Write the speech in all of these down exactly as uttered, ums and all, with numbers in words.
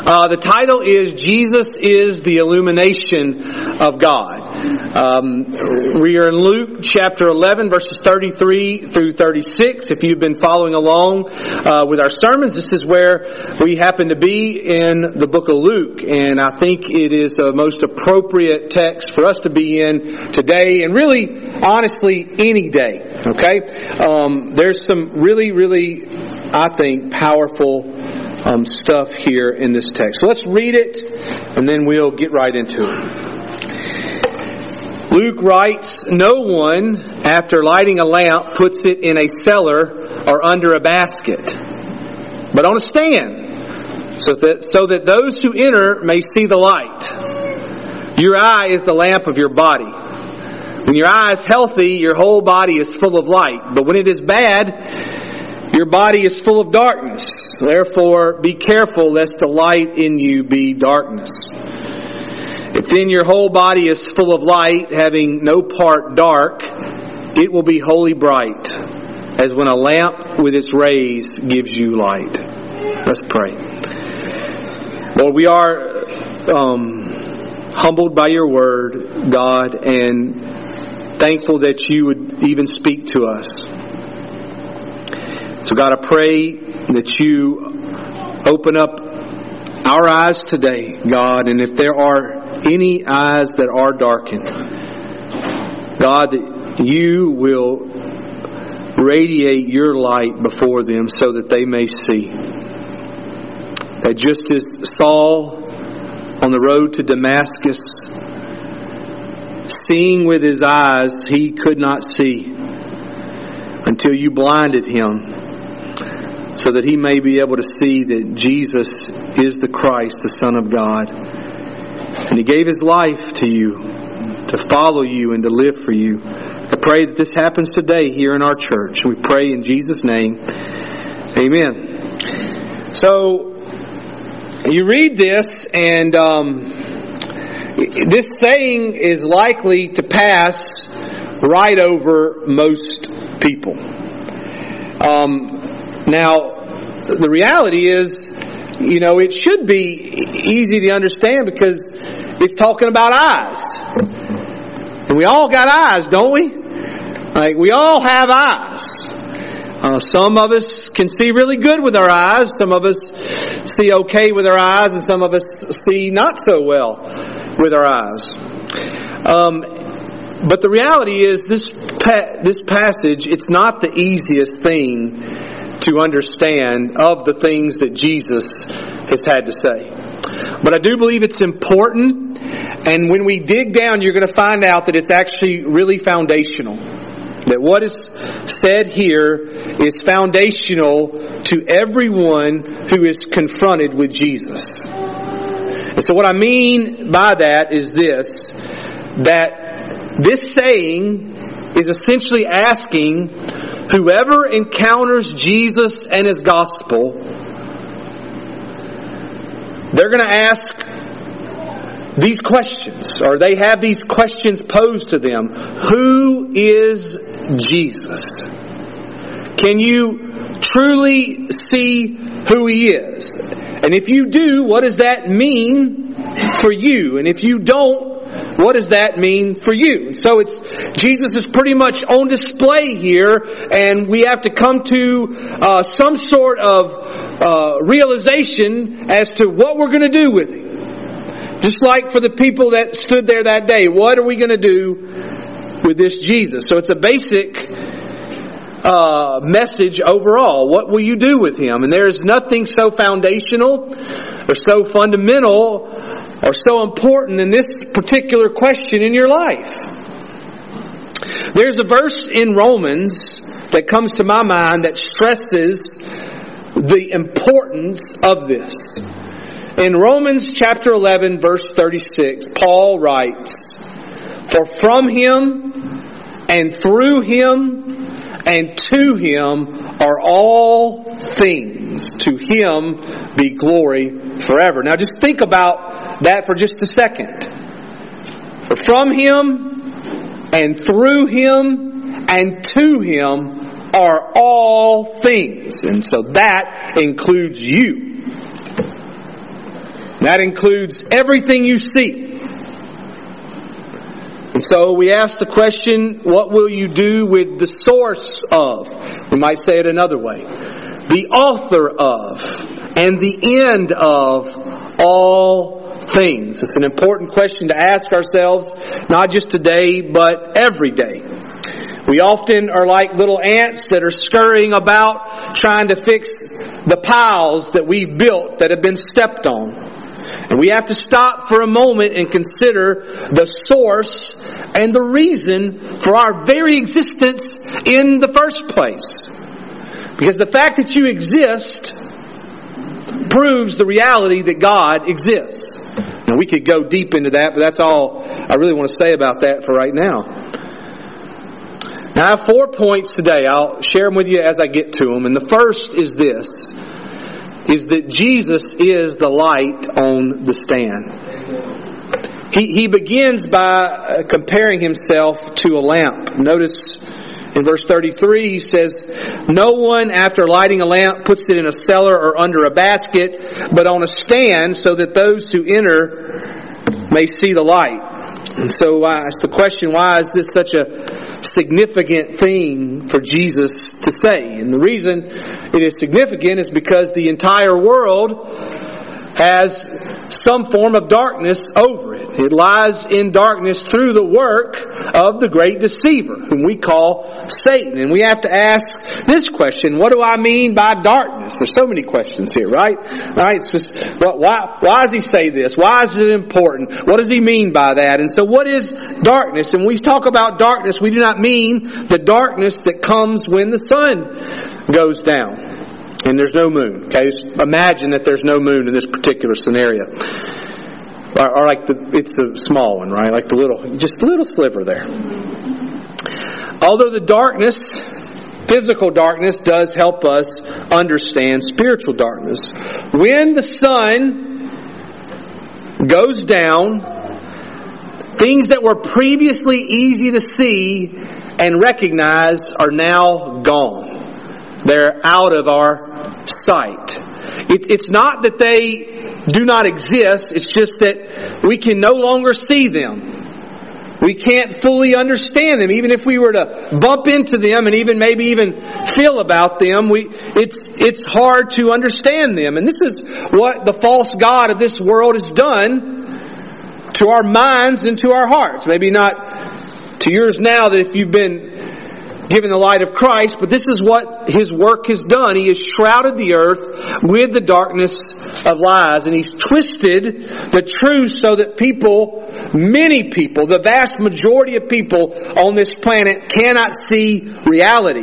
Uh, the title is Jesus is the Illumination of God. Um, we are in Luke chapter eleven, verses thirty-three through thirty-six. If you've been following along uh, with our sermons, this is where we happen to be in the book of Luke. And I think it is the most appropriate text for us to be in today, and really, honestly, any day. Okay? Um, there's some really, really, I think, powerful Um, stuff here in this text. So let's read it, and then we'll get right into it. Luke writes, "No one, after lighting a lamp, puts it in a cellar or under a basket, but on a stand, so that, so that those who enter may see the light. Your eye is the lamp of your body. When your eye is healthy, your whole body is full of light. But when it is bad, your body is full of darkness. Therefore, be careful lest the light in you be darkness. If then your whole body is full of light, having no part dark, it will be wholly bright, as when a lamp with its rays gives you light." Let's pray. Lord, we are um, humbled by your word, God, and thankful that you would even speak to us. So God, I pray that you open up our eyes today, God, and if there are any eyes that are darkened, God, that you will radiate your light before them so that they may see. That just as Saul on the road to Damascus, seeing with his eyes, he could not see until you blinded him, so that he may be able to see that Jesus is the Christ, the Son of God. And he gave his life to you, to follow you and to live for you. I pray that this happens today here in our church. We pray in Jesus' name. Amen. So, you read this, and um, this saying is likely to pass right over most people. Um... Now, the reality is, you know, it should be easy to understand because it's talking about eyes. And we all got eyes, don't we? Like, we all have eyes. Uh, some of us can see really good with our eyes. Some of us see okay with our eyes. And some of us see not so well with our eyes. Um, but the reality is, this pa- this passage, it's not the easiest thing to understand of the things that Jesus has had to say. But I do believe it's important, and when we dig down, you're going to find out that it's actually really foundational. That what is said here is foundational to everyone who is confronted with Jesus. And so what I mean by that is this, that this saying is essentially asking whoever encounters Jesus and His gospel, they're going to ask these questions, or they have these questions posed to them. Who is Jesus? Can you truly see who He is? And if you do, what does that mean for you? And if you don't, what does that mean for you? So it's Jesus is pretty much on display here, and we have to come to uh, some sort of uh, realization as to what we're going to do with Him. Just like for the people that stood there that day, what are we going to do with this Jesus? So it's a basic uh, message overall. What will you do with Him? And there is nothing so foundational or so fundamental or so important in this particular question in your life. There's a verse in Romans that comes to my mind that stresses the importance of this. In Romans chapter eleven, verse thirty-six, Paul writes, "For from Him and through Him and to Him are all things. To Him be glory forever." Now just think about that for just a second. For from Him and through Him and to Him are all things. And so that includes you. That includes everything you see. And so we ask the question, what will you do with the source of? We might say it another way. The author of and the end of all things. It's an important question to ask ourselves, not just today, but every day. We often are like little ants that are scurrying about trying to fix the piles that we've built that have been stepped on. And we have to stop for a moment and consider the source and the reason for our very existence in the first place. Because the fact that you exist proves the reality that God exists. And we could go deep into that, but that's all I really want to say about that for right now. Now, I have four points today. I'll share them with you as I get to them. And the first is this, is that Jesus is the light on the stand. He, he begins by comparing himself to a lamp. Notice in verse thirty-three, he says, "No one, after lighting a lamp, puts it in a cellar or under a basket, but on a stand, so that those who enter may see the light." And so I ask the question, why is this such a significant thing for Jesus to say? And the reason it is significant is because the entire world has some form of darkness over it. It lies in darkness through the work of the great deceiver, whom we call Satan. And we have to ask this question, what do I mean by darkness? There's so many questions here, right? Right? It's just, why, why does he say this? Why is it important? What does he mean by that? And so what is darkness? And when we talk about darkness, we do not mean the darkness that comes when the sun goes down and there's no moon. Okay, just imagine that there's no moon in this particular scenario, or, or like the it's a small one, right? Like the little, just a little sliver there. Although the darkness, physical darkness, does help us understand spiritual darkness. When the sun goes down, things that were previously easy to see and recognize are now gone. They're out of our sight. It, it's not that they do not exist. It's just that we can no longer see them. We can't fully understand them. Even if we were to bump into them and even maybe even feel about them, we it's it's hard to understand them. And this is what the false god of this world has done to our minds and to our hearts. Maybe not to yours now, that if you've been given the light of Christ, but this is what his work has done. He has shrouded the earth with the darkness of lies, and he's twisted the truth so that people, many people, the vast majority of people on this planet cannot see reality.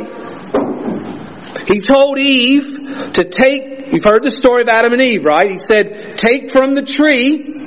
He told Eve to take, you've heard the story of Adam and Eve, right? He said, take from the tree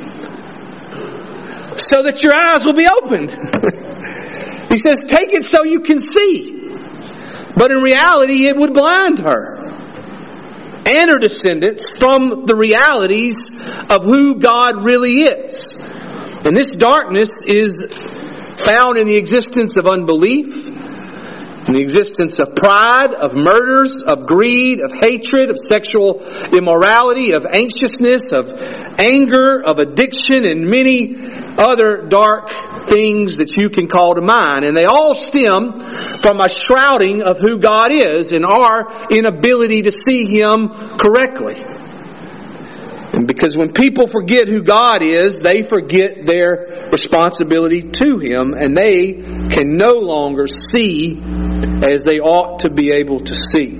so that your eyes will be opened. He says, take it so you can see. But in reality, it would blind her and her descendants from the realities of who God really is. And this darkness is found in the existence of unbelief, in the existence of pride, of murders, of greed, of hatred, of sexual immorality, of anxiousness, of anger, of addiction, and many other dark things that you can call to mind. And they all stem from a shrouding of who God is and our inability to see Him correctly. And because when people forget who God is, they forget their responsibility to Him, and they can no longer see as they ought to be able to see.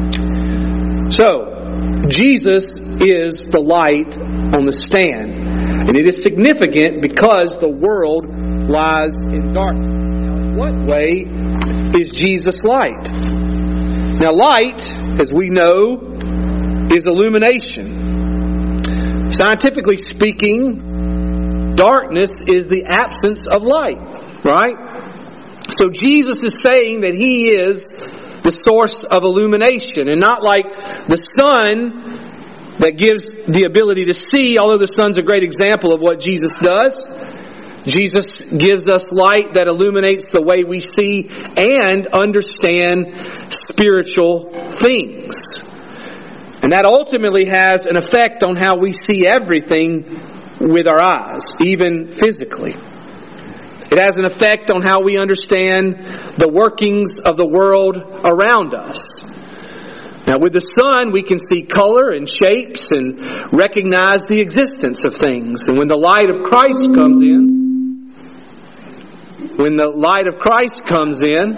So, Jesus is the light on the stand. And it is significant because the world lies in darkness. Now, in what way is Jesus light? Now, light, as we know, is illumination. Scientifically speaking, darkness is the absence of light, right? So Jesus is saying that He is the source of illumination, and not like the sun that gives the ability to see, although the sun's a great example of what Jesus does. Jesus gives us light that illuminates the way we see and understand spiritual things. And that ultimately has an effect on how we see everything with our eyes, even physically. It has an effect on how we understand the workings of the world around us. Now, with the sun, we can see color and shapes and recognize the existence of things. And when the light of Christ comes in, when the light of Christ comes in,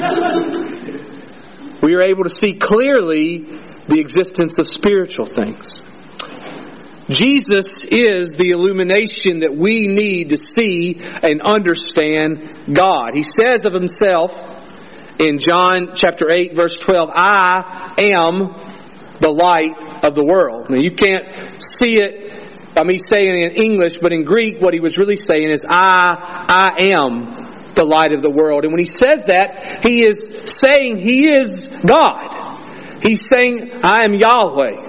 we are able to see clearly the existence of spiritual things. Jesus is the illumination that we need to see and understand God. He says of Himself in John chapter eight, verse twelve, I am the light of the world. Now you can't see it by me saying it in English, but in Greek what He was really saying is I, I am the light of the world. And when He says that, He is saying He is God. He's saying, I am Yahweh.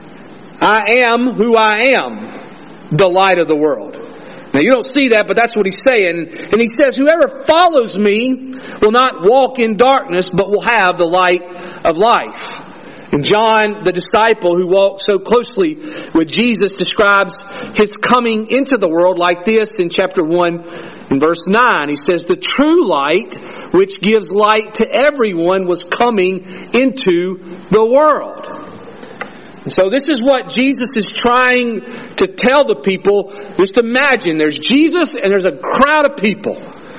I am who I am, the light of the world. Now you don't see that, but that's what He's saying. And He says, whoever follows Me will not walk in darkness, but will have the light of life. And John, the disciple who walked so closely with Jesus, describes His coming into the world like this in chapter one and verse nine. He says, the true light, which gives light to everyone, was coming into the world. And so this is what Jesus is trying to tell the people. Just imagine there's Jesus and there's a crowd of people.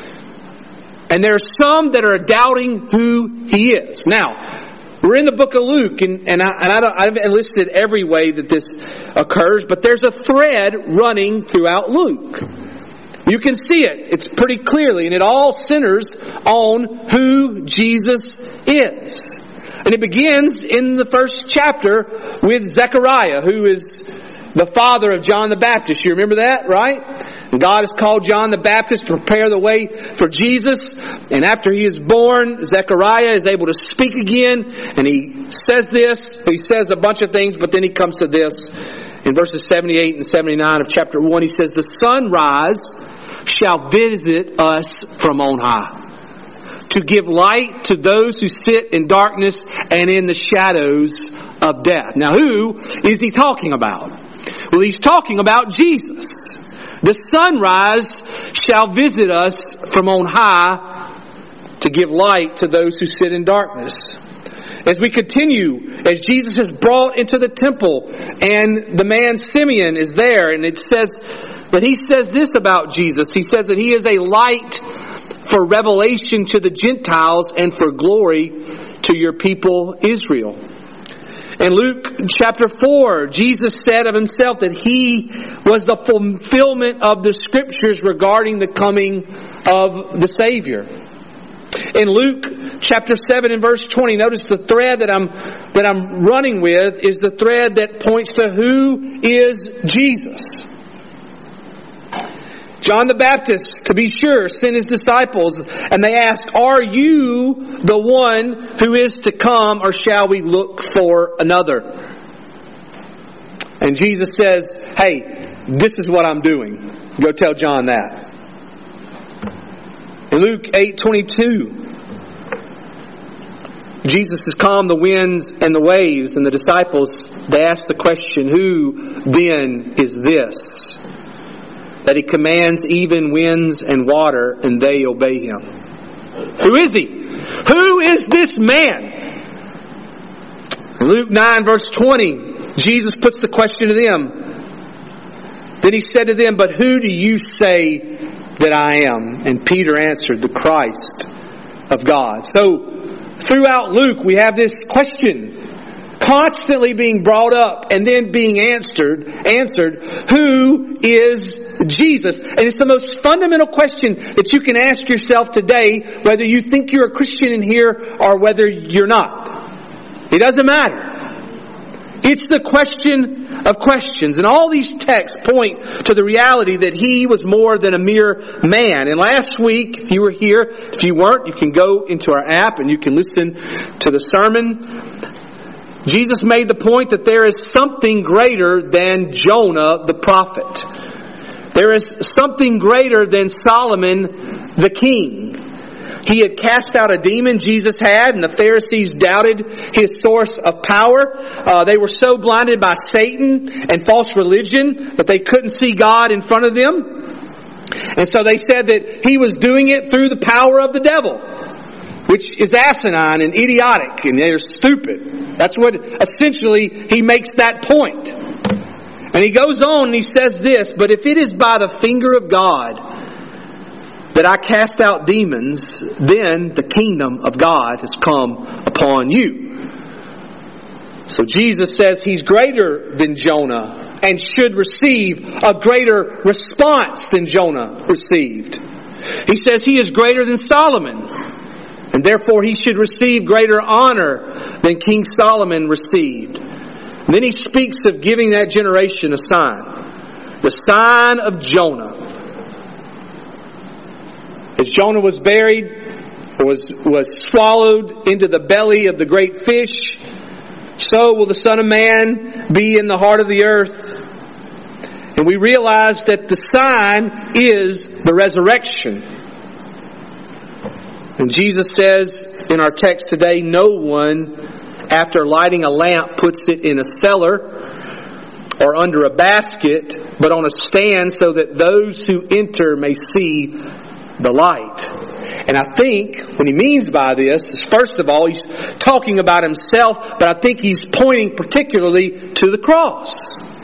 And there are some that are doubting who He is. Now, we're in the book of Luke, and, and, I, and I, don't, I haven't listed every way that this occurs, but there's a thread running throughout Luke. You can see it. It's pretty clearly, and it all centers on who Jesus is. And it begins in the first chapter with Zechariah, who is the father of John the Baptist. You remember that, right? And God has called John the Baptist to prepare the way for Jesus. And after he is born, Zechariah is able to speak again. And he says this. He says a bunch of things, but then he comes to this. In verses seventy-eight and seventy-nine of chapter one, he says, the sunrise shall visit us from on high, to give light to those who sit in darkness and in the shadows of death. Now, who is he talking about? Well, he's talking about Jesus. The sunrise shall visit us from on high to give light to those who sit in darkness. As we continue, as Jesus is brought into the temple and the man Simeon is there, and it says that he says this about Jesus. He says that He is a light for revelation to the Gentiles and for glory to your people Israel. In Luke chapter four, Jesus said of Himself that He was the fulfillment of the Scriptures regarding the coming of the Savior. In Luke chapter seven and verse twenty, notice the thread that I'm that I'm running with is the thread that points to who is Jesus. John the Baptist, to be sure, sent his disciples and they asked, are you the one who is to come, or shall we look for another? And Jesus says, hey, this is what I'm doing. Go tell John that. In Luke eight twenty-two, Jesus has calmed the winds and the waves, and the disciples, they ask the question, who then is this, that He commands even winds and water, and they obey Him? Who is He? Who is this man? In Luke nine verse twenty, Jesus puts the question to them. Then He said to them, but who do you say that I am? And Peter answered, the Christ of God. So, throughout Luke, we have this question constantly being brought up and then being answered, answered, who is Jesus? And it's the most fundamental question that you can ask yourself today, whether you think you're a Christian in here or whether you're not. It doesn't matter. It's the question of questions. And all these texts point to the reality that He was more than a mere man. And last week, if you were here, if you weren't, you can go into our app and you can listen to the sermon. Jesus made the point that there is something greater than Jonah the prophet. There is something greater than Solomon the king. He had cast out a demon, Jesus had, and the Pharisees doubted His source of power. Uh, they were so blinded by Satan and false religion that they couldn't see God in front of them. And so they said that He was doing it through the power of the devil, which is asinine and idiotic, and they're stupid. That's what essentially He makes that point. And He goes on and He says this, "But if it is by the finger of God that I cast out demons, then the kingdom of God has come upon you." So Jesus says He's greater than Jonah and should receive a greater response than Jonah received. He says He is greater than Solomon, and therefore He should receive greater honor than King Solomon received. And then He speaks of giving that generation a sign. The sign of Jonah. As Jonah was buried, was, was swallowed into the belly of the great fish, so will the Son of Man be in the heart of the earth. And we realize that the sign is the resurrection. And Jesus says in our text today, no one, after lighting a lamp, puts it in a cellar or under a basket, but on a stand so that those who enter may see the light. And I think what He means by this is, first of all, He's talking about Himself, but I think He's pointing particularly to the cross.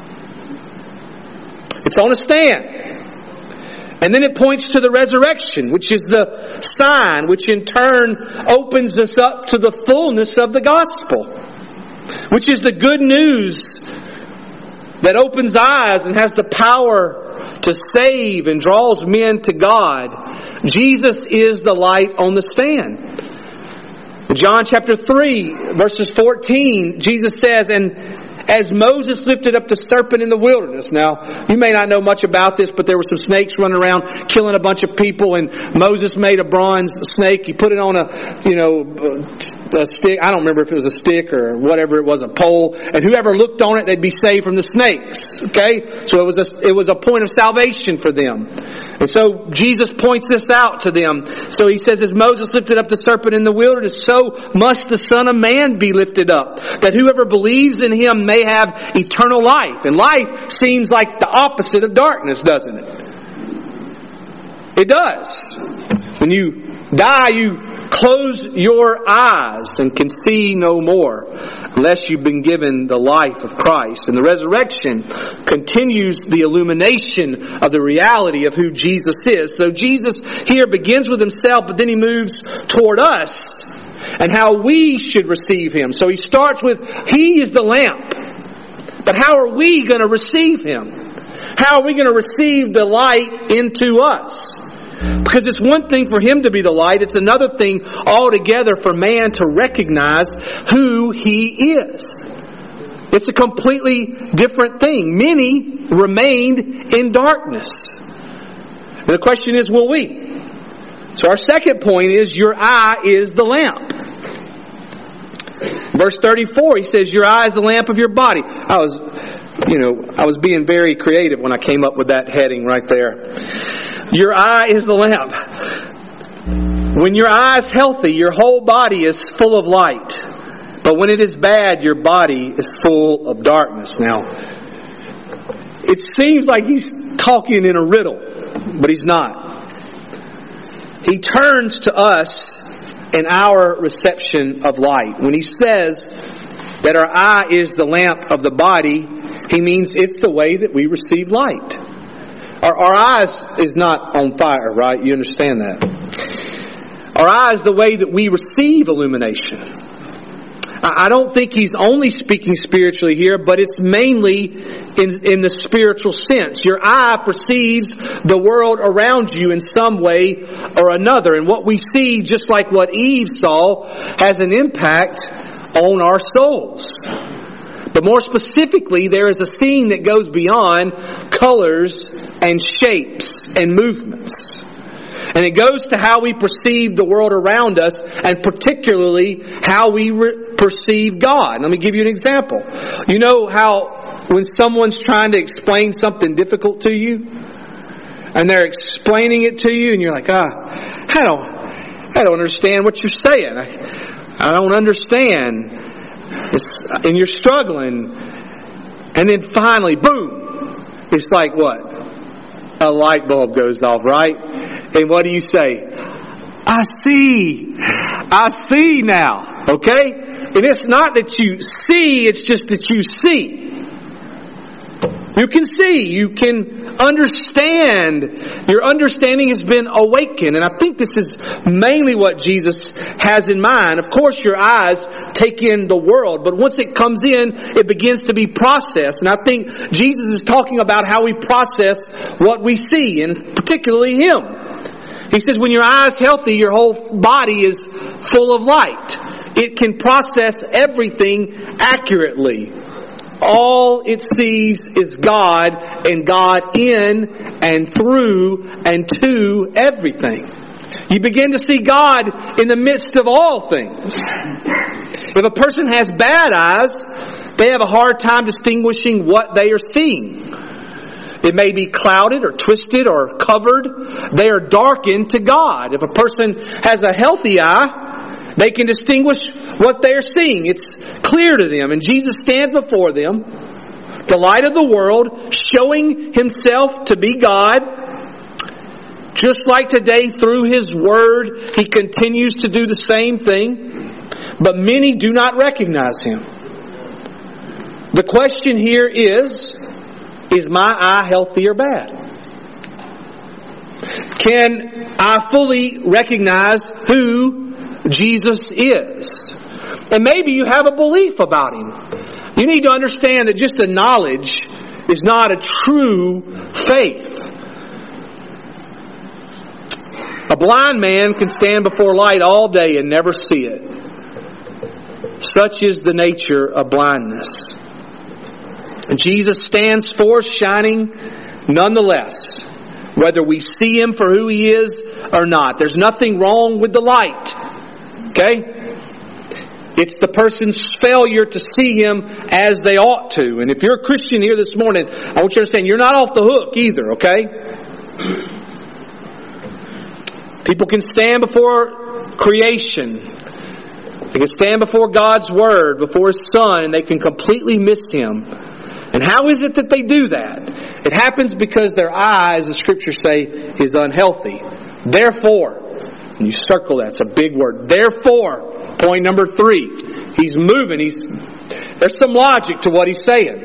It's on a stand. And then it points to the resurrection, which is the sign, which in turn opens us up to the fullness of the gospel, which is the good news that opens eyes and has the power to save and draws men to God. Jesus is the light on the stand. In John chapter three, verses fourteen, Jesus says, "And as Moses lifted up the serpent in the wilderness." Now, you may not know much about this, but there were some snakes running around killing a bunch of people, and Moses made a bronze snake. He put it on a, you know, a stick. I don't remember if it was a stick or whatever it was, a pole. And whoever looked on it, they'd be saved from the snakes. Okay? So it was a, it was a point of salvation for them. And so Jesus points this out to them. So He says, as Moses lifted up the serpent in the wilderness, so must the Son of Man be lifted up, that whoever believes in Him may have eternal life. And life seems like the opposite of darkness, doesn't it? It does. When you die, you close your eyes and can see no more unless you've been given the life of Christ. And the resurrection continues the illumination of the reality of who Jesus is. So Jesus here begins with Himself, but then He moves toward us and how we should receive Him. So He starts with, He is the lamp. But how are we going to receive Him? How are we going to receive the light into us? Because it's one thing for Him to be the light. It's another thing altogether for man to recognize who He is. It's a completely different thing. Many remained in darkness. And the question is, will we? So our second point is, your eye is the lamp. Verse thirty-four, He says, your eye is the lamp of your body. I was, you know, I was being very creative when I came up with that heading right there. Your eye is the lamp. When your eye is healthy, your whole body is full of light. But when it is bad, your body is full of darkness. Now, it seems like He's talking in a riddle, but He's not. He turns to us in our reception of light. When He says that our eye is the lamp of the body, He means it's the way that we receive light. Our, our eyes is not on fire, right? You understand that. Our eye is the way that we receive illumination. I don't think He's only speaking spiritually here, but it's mainly in, in the spiritual sense. Your eye perceives the world around you in some way or another. And what we see, just like what Eve saw, has an impact on our souls. But more specifically, there is a scene that goes beyond colors and shapes and movements. And it goes to how we perceive the world around us, and particularly how we re- perceive God. Let me give you an example. You know how when someone's trying to explain something difficult to you, and they're explaining it to you, and you're like, ah, I don't, I I don't understand what you're saying. I, I don't understand. It's, and you're struggling. And then finally, boom. It's like what? A light bulb goes off, right? And what do you say? I see. I see now. Okay? And it's not that you see, it's just that you see. You can see. You can understand. Your understanding has been awakened. And I think this is mainly what Jesus has in mind. Of course, your eyes take in the world. But once it comes in, it begins to be processed. And I think Jesus is talking about how we process what we see. And particularly Him. He says when your eye's healthy, your whole body is full of light. It can process everything accurately. All it sees is God, and God in and through and to everything. You begin to see God in the midst of all things. If a person has bad eyes, they have a hard time distinguishing what they are seeing. It may be clouded or twisted or covered. They are darkened to God. If a person has a healthy eye, they can distinguish what they are seeing. It's clear to them. And Jesus stands before them, the light of the world, showing Himself to be God. Just like today, through His Word, He continues to do the same thing. But many do not recognize Him. The question here is, is my eye healthy or bad? Can I fully recognize who Jesus is? And maybe you have a belief about Him. You need to understand that just a knowledge is not a true faith. A blind man can stand before light all day and never see it. Such is the nature of blindness. And Jesus stands forth shining nonetheless, whether we see Him for who He is or not. There's nothing wrong with the light. Okay? It's the person's failure to see Him as they ought to. And if you're a Christian here this morning, I want you to understand you're not off the hook either, okay? People can stand before creation. They can stand before God's Word, before His Son, and they can completely miss Him. And how is it that they do that? It happens because their eye, as the Scriptures say, is unhealthy. Therefore, and you circle that, it's a big word. Therefore, point number three, He's moving. He's there's some logic to what He's saying.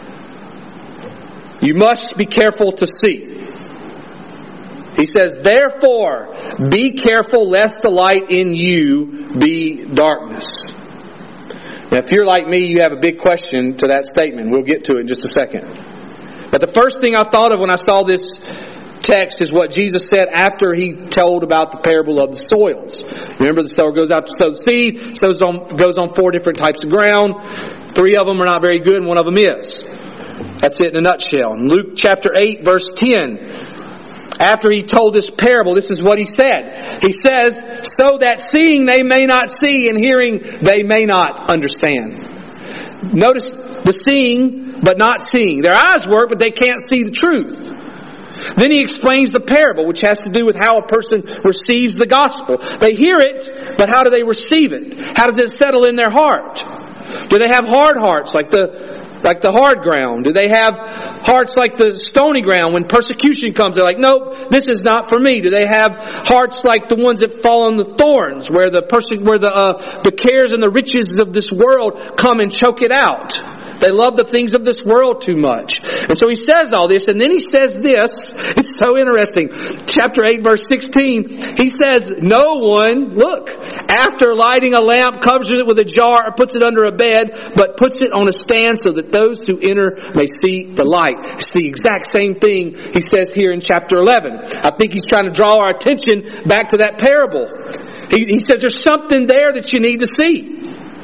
You must be careful to see. He says, therefore, be careful lest the light in you be darkness. Now, if you're like me, you have a big question to that statement. We'll get to it in just a second. But the first thing I thought of when I saw this text is what Jesus said after He told about the parable of the soils. Remember, the sower goes out to sow the seed, sows on, goes on four different types of ground. Three of them are not very good, and one of them is. That's it in a nutshell. In Luke chapter eight, verse ten, after He told this parable, this is what He said. He says, so that seeing they may not see, and hearing they may not understand. Notice the seeing, but not seeing. Their eyes work, but they can't see the truth. Then He explains the parable, which has to do with how a person receives the gospel. They hear it, but how do they receive it? How does it settle in their heart? Do they have hard hearts like the like the hard ground? Do they have hearts like the stony ground when persecution comes? They're like, nope, this is not for me. Do they have hearts like the ones that fall on the thorns, where the perse- where the uh, the cares and the riches of this world come and choke it out? They love the things of this world too much. And so He says all this, and then He says this. It's so interesting. Chapter eight, verse sixteen, He says, no one, look, after lighting a lamp, covers it with a jar or puts it under a bed, but puts it on a stand so that those who enter may see the light. It's the exact same thing He says here in chapter eleven. I think He's trying to draw our attention back to that parable. He, he says there's something there that you need to see.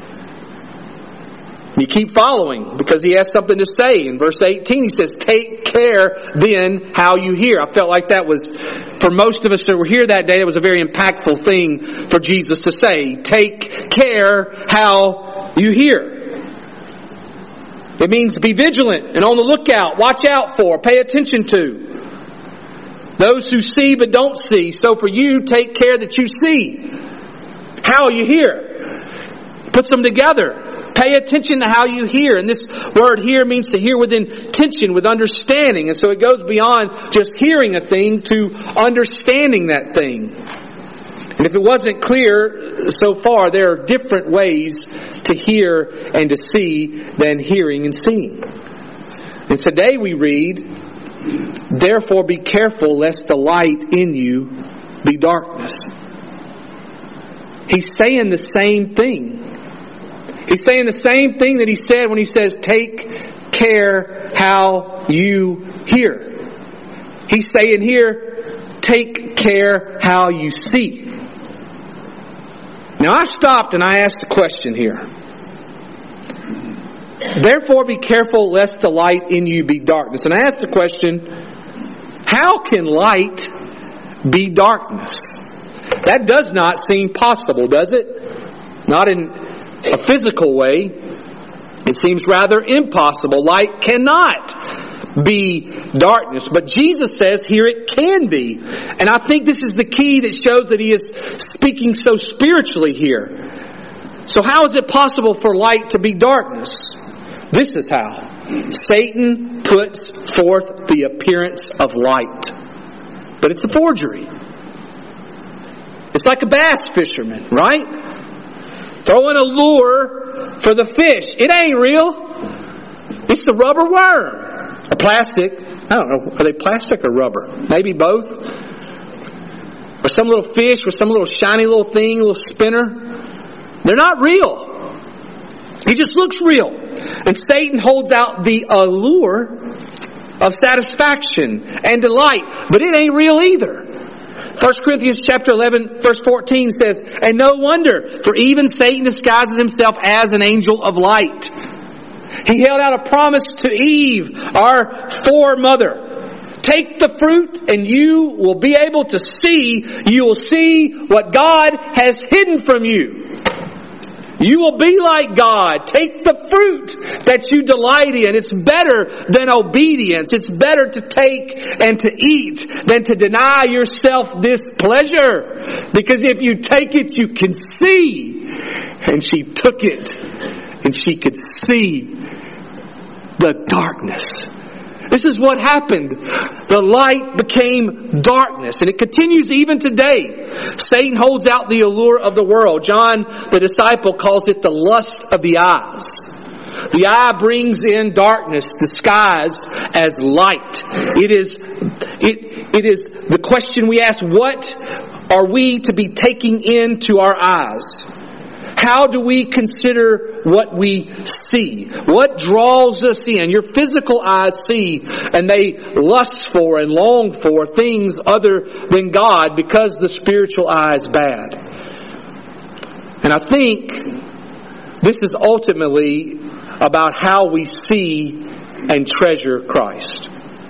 You keep following because He has something to say. In verse eighteen, He says, take care then how you hear. I felt like that was, for most of us that were here that day, it was a very impactful thing for Jesus to say. Take care how you hear. It means be vigilant and on the lookout. Watch out for. Pay attention to. Those who see but don't see. So for you, take care that you see. How you hear. Put them together. Pay attention to how you hear. And this word here means to hear with intention, with understanding. And so it goes beyond just hearing a thing to understanding that thing. And if it wasn't clear so far, there are different ways to hear and to see than hearing and seeing. And today we read, therefore be careful lest the light in you be darkness. He's saying the same thing. He's saying the same thing that he said when he says, take care how you hear. He's saying here, take care how you see. Now I stopped and I asked a question here. Therefore be careful lest the light in you be darkness. And I asked the question, how can light be darkness? That does not seem possible, does it? Not in a physical way. It seems rather impossible. Light cannot be darkness. But Jesus says here it can be. And I think this is the key that shows that he is speaking so spiritually here. So how is it possible for light to be darkness? This is how. Satan puts forth the appearance of light. But it's a forgery. It's like a bass fisherman, right? Throwing a lure for the fish. It ain't real. It's the rubber worm. Or plastic. I don't know. Are they plastic or rubber? Maybe both. Or some little fish with some little shiny little thing, little spinner. They're not real. He just looks real. And Satan holds out the allure of satisfaction and delight. But it ain't real either. First Corinthians chapter eleven verse fourteen says, and no wonder, for even Satan disguises himself as an angel of light. He held out a promise to Eve, our foremother. Take the fruit and you will be able to see, you will see what God has hidden from you. You will be like God. Take the fruit that you delight in. It's better than obedience. It's better to take and to eat than to deny yourself this pleasure. Because if you take it, you can see. And she took it and she could see the darkness. This is what happened. The light became darkness. And it continues even today. Satan holds out the allure of the world. John, the disciple, calls it the lust of the eyes. The eye brings in darkness disguised as light. It is, it, it is the question we ask, what are we to be taking into our eyes? How do we consider what we see? What draws us in? Your physical eyes see and they lust for and long for things other than God because the spiritual eye is bad. And I think this is ultimately about how we see and treasure Christ.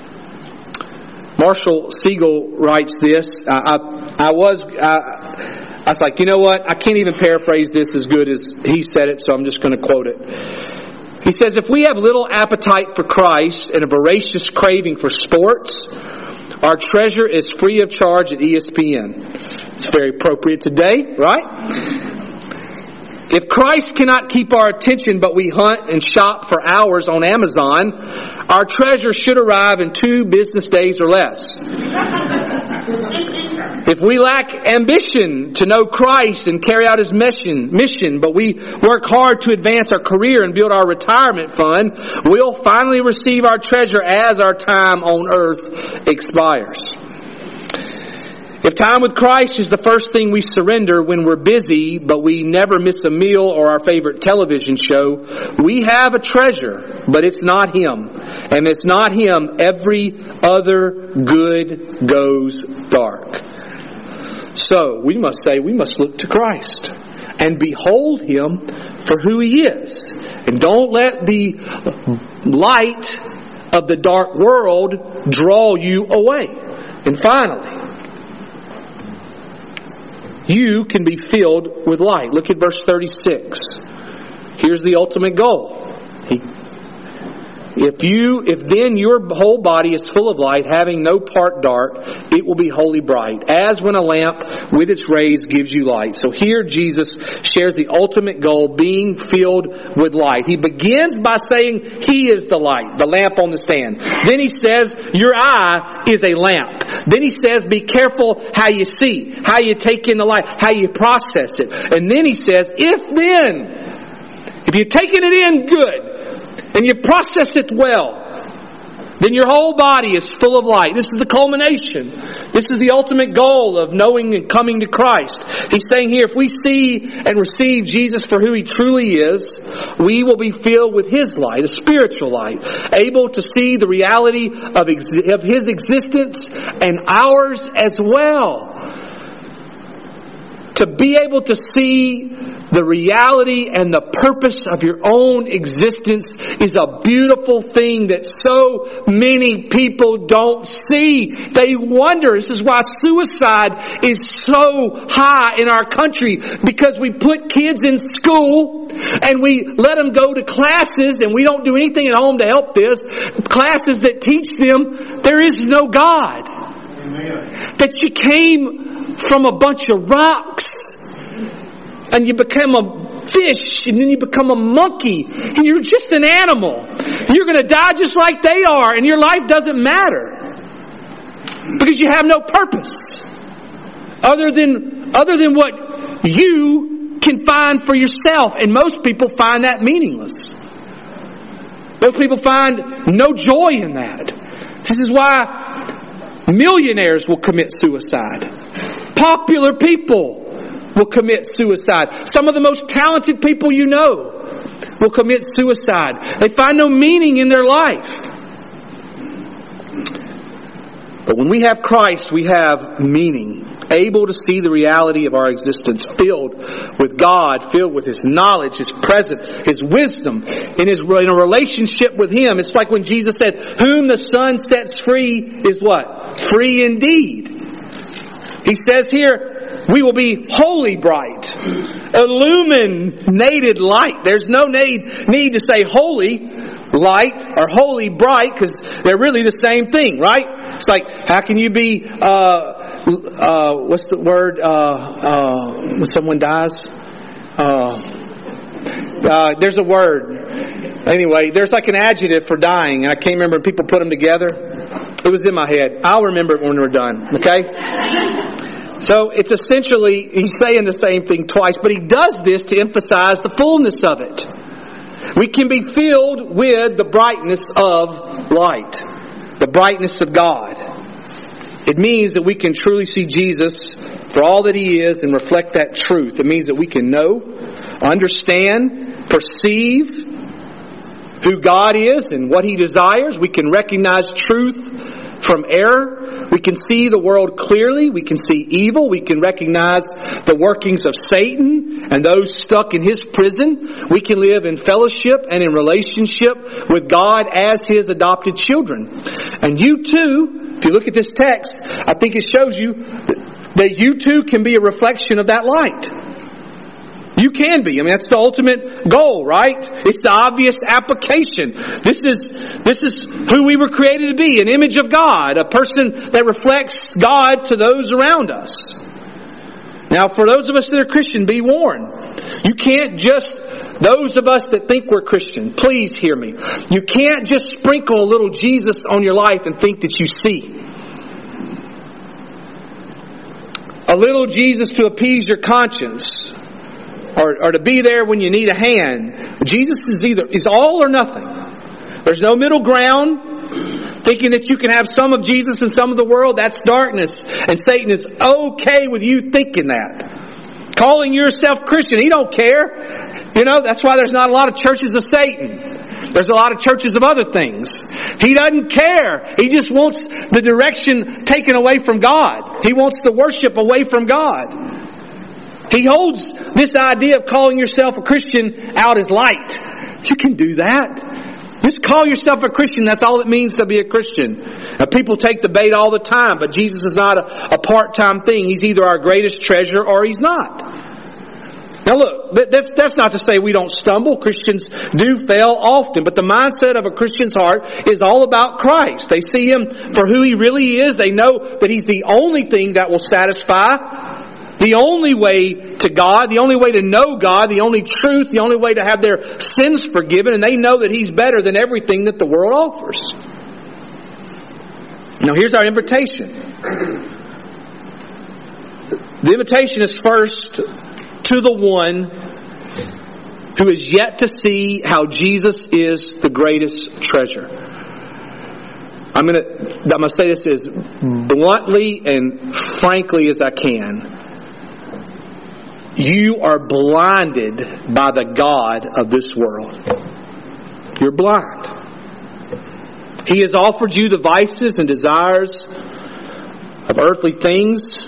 Marshall Siegel writes this. I, I, I was... I, I was like, you know what? I can't even paraphrase this as good as he said it, so I'm just going to quote it. He says, if we have little appetite for Christ and a voracious craving for sports, our treasure is free of charge at E S P N. It's very appropriate today, right? If Christ cannot keep our attention, but we hunt and shop for hours on Amazon, our treasure should arrive in two business days or less. If we lack ambition to know Christ and carry out His mission, mission, but we work hard to advance our career and build our retirement fund, we'll finally receive our treasure as our time on earth expires. If time with Christ is the first thing we surrender when we're busy, but we never miss a meal or our favorite television show, we have a treasure, but it's not Him. And it's not Him, every other good goes dark. So, we must say, we must look to Christ and behold Him for who He is. And don't let the light of the dark world draw you away. And finally, you can be filled with light. Look at verse thirty-six. Here's the ultimate goal. He, If you, if then your whole body is full of light, having no part dark, it will be wholly bright, as when a lamp with its rays gives you light. So here Jesus shares the ultimate goal, being filled with light. He begins by saying He is the light, the lamp on the stand. Then He says, your eye is a lamp. Then He says, be careful how you see, how you take in the light, how you process it. And then He says, if then, if you're taking it in good, and you process it well, then your whole body is full of light. This is the culmination. This is the ultimate goal of knowing and coming to Christ. He's saying here, if we see and receive Jesus for who He truly is, we will be filled with His light, a spiritual light, able to see the reality of, ex- of His existence and ours as well. To be able to see the reality and the purpose of your own existence is a beautiful thing that so many people don't see. They wonder. This is why suicide is so high in our country, because we put kids in school and we let them go to classes, and we don't do anything at home to help this. Classes that teach them there is no God. Amen. That you came from a bunch of rocks, and you become a fish, and then you become a monkey, and you're just an animal. You're going to die just like they are, and your life doesn't matter because you have no purpose other than other than what you can find for yourself. And most people find that meaningless. Most people find no joy in that. This is why millionaires will commit suicide. Popular people will commit suicide. Some of the most talented people you know will commit suicide. They find no meaning in their life. But when we have Christ, we have meaning. Able to see the reality of our existence, filled with God, filled with His knowledge, His presence, His wisdom, in His in a relationship with Him. It's like when Jesus said, "Whom the Son sets free is what? Free indeed." He says here, we will be wholly bright, illuminated light. There's no need need to say holy light or holy bright, because they're really the same thing, right? It's like, how can you be? Uh, Uh, what's the word uh, uh, when someone dies? Uh, uh, there's a word. Anyway, there's like an adjective for dying, and I can't remember. People put them together. It was in my head. I'll remember it when we're done. Okay. So it's essentially, he's saying the same thing twice, but he does this to emphasize the fullness of it. We can be filled with the brightness of light, the brightness of God. It means that we can truly see Jesus for all that He is and reflect that truth. It means that we can know, understand, perceive who God is and what He desires. We can recognize truth from error. We can see the world clearly. We can see evil. We can recognize the workings of Satan and those stuck in his prison. We can live in fellowship and in relationship with God as His adopted children. And you too, if you look at this text, I think it shows you that you too can be a reflection of that light. You can be. I mean, that's the ultimate goal, right? It's the obvious application. This is this is who we were created to be, an image of God, a person that reflects God to those around us. Now, for those of us that are Christian, be warned. You can't just, those of us that think we're Christian, please hear me. You can't just sprinkle a little Jesus on your life and think that you see. A little Jesus to appease your conscience, or, or to be there when you need a hand. Jesus is either is all or nothing. There's no middle ground. Thinking that you can have some of Jesus and some of the world, that's darkness. And Satan is okay with you thinking that. Calling yourself Christian, he don't care. You know, that's why there's not a lot of churches of Satan. There's a lot of churches of other things. He doesn't care. He just wants the direction taken away from God. He wants the worship away from God. He holds this idea of calling yourself a Christian out as light. You can do that. Just call yourself a Christian. That's all it means to be a Christian. Now, people take the bait all the time, but Jesus is not a, a part-time thing. He's either our greatest treasure or He's not. Now look, that's, that's not to say we don't stumble. Christians do fail often. But the mindset of a Christian's heart is all about Christ. They see Him for who He really is. They know that He's the only thing that will satisfy. The only way to God, the only way to know God, the only truth, the only way to have their sins forgiven. And they know that He's better than everything that the world offers. Now here's our invitation. The invitation is first to the one who is yet to see how Jesus is the greatest treasure. I'm going to I'm going to say this as bluntly and frankly as I can. You are blinded by the God of this world. You're blind. He has offered you the vices and desires of earthly things.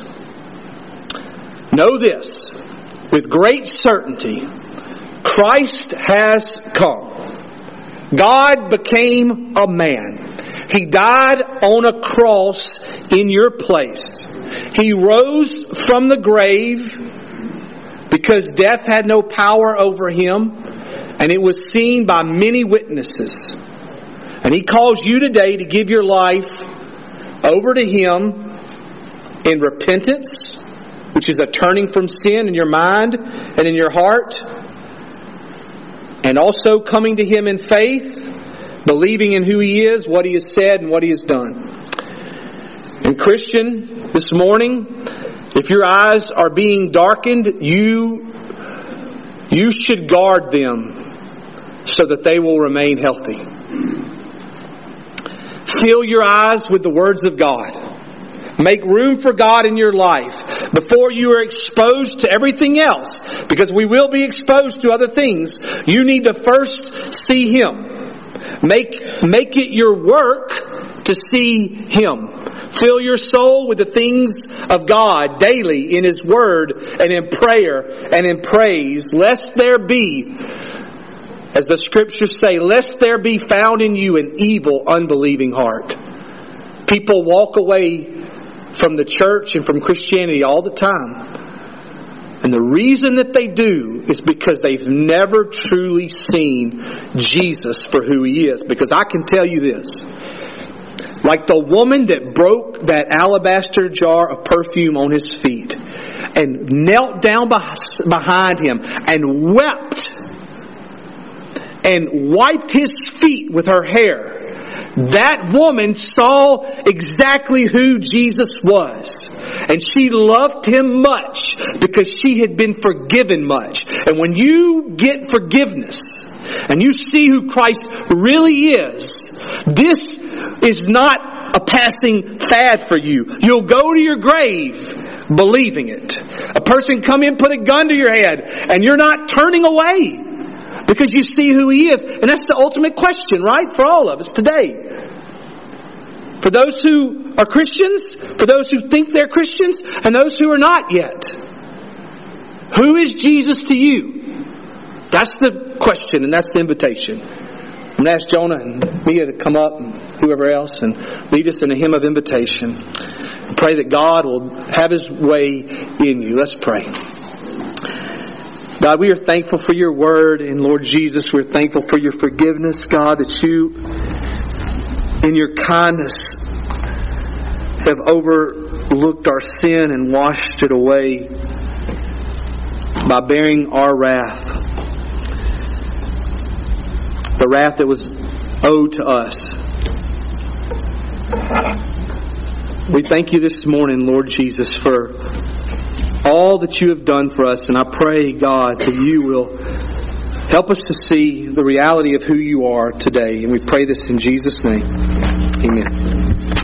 Know this. With great certainty, Christ has come. God became a man. He died on a cross in your place. He rose from the grave because death had no power over Him, and it was seen by many witnesses. And He calls you today to give your life over to Him in repentance, which is a turning from sin in your mind and in your heart. And also coming to Him in faith, believing in who He is, what He has said, and what He has done. And Christian, this morning, if your eyes are being darkened, you, you should guard them so that they will remain healthy. Fill your eyes with the words of God. Make room for God in your life before you are exposed to everything else. Because we will be exposed to other things. You need to first see Him. Make, make it your work to see Him. Fill your soul with the things of God daily in His Word and in prayer and in praise. Lest there be, as the Scriptures say, lest there be found in you an evil, unbelieving heart. People walk away from the church and from Christianity all the time. And the reason that they do is because they've never truly seen Jesus for who He is. Because I can tell you this. Like the woman that broke that alabaster jar of perfume on His feet and knelt down behind Him and wept and wiped His feet with her hair. That woman saw exactly who Jesus was. And she loved Him much because she had been forgiven much. And when you get forgiveness and you see who Christ really is, this is not a passing fad for you. You'll go to your grave believing it. A person come in, put a gun to your head, and you're not turning away because you see who He is. And that's the ultimate question, right? For all of us today. For those who are Christians, for those who think they're Christians, and those who are not yet. Who is Jesus to you? That's the question, and that's the invitation. I'm going to ask Jonah and Mia to come up, and whoever else, and lead us in a hymn of invitation. And pray that God will have His way in you. Let's pray. God, we are thankful for Your Word, and Lord Jesus, we're thankful for Your forgiveness, God, that You, in Your kindness, have overlooked our sin and washed it away by bearing our wrath. The wrath that was owed to us. We thank You this morning, Lord Jesus, for all that You have done for us. And I pray, God, that You will help us to see the reality of who You are today. And we pray this in Jesus' name. Amen.